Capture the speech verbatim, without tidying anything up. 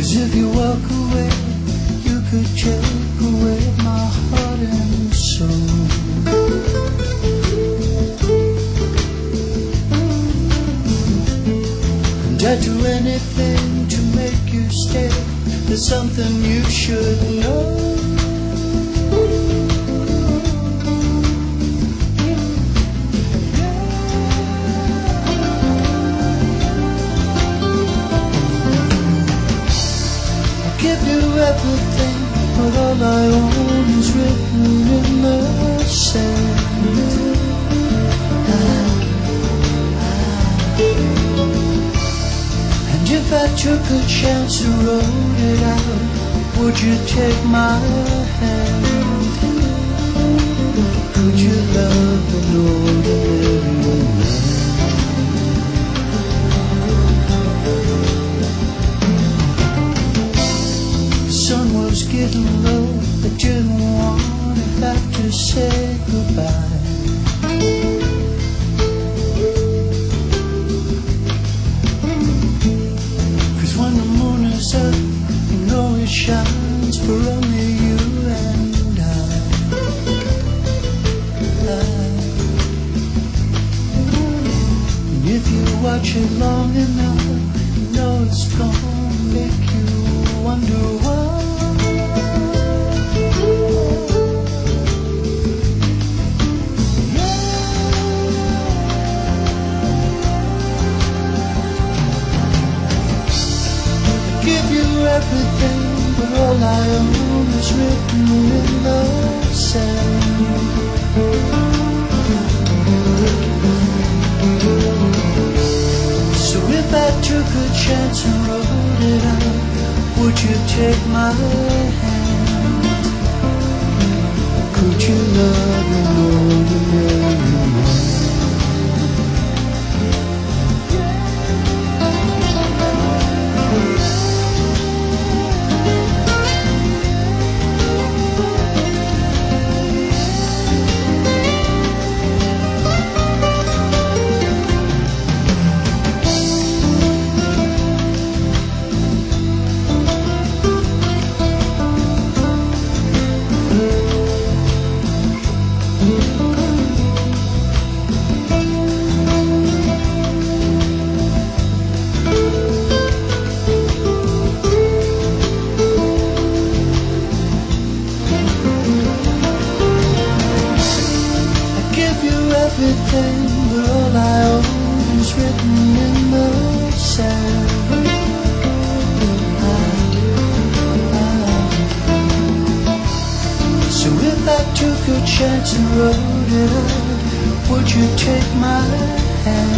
'Cause if you walk away, you could take away my heart and soul. And I'd do anything to make you stay. There's something you should know. Give you everything, but all I own is written in the sand. Ah, ah. And if I took a chance and wrote it out, would you take my hand? Could you love an ordinary man? Sun was getting low, I didn't want to have to say goodbye. 'Cause when the moon is up, you know it shines for only you and I. I. And if you watch it long enough, you know it's gonna make you wonder why. Everything, but all I own is written in the sand. So if I took a chance and wrote it out, would you take my hand? Could you love an ordinary man? Everything, but all I own is written in the sand. Ah, ah. So if I took a chance and wrote it out, would you take my hand?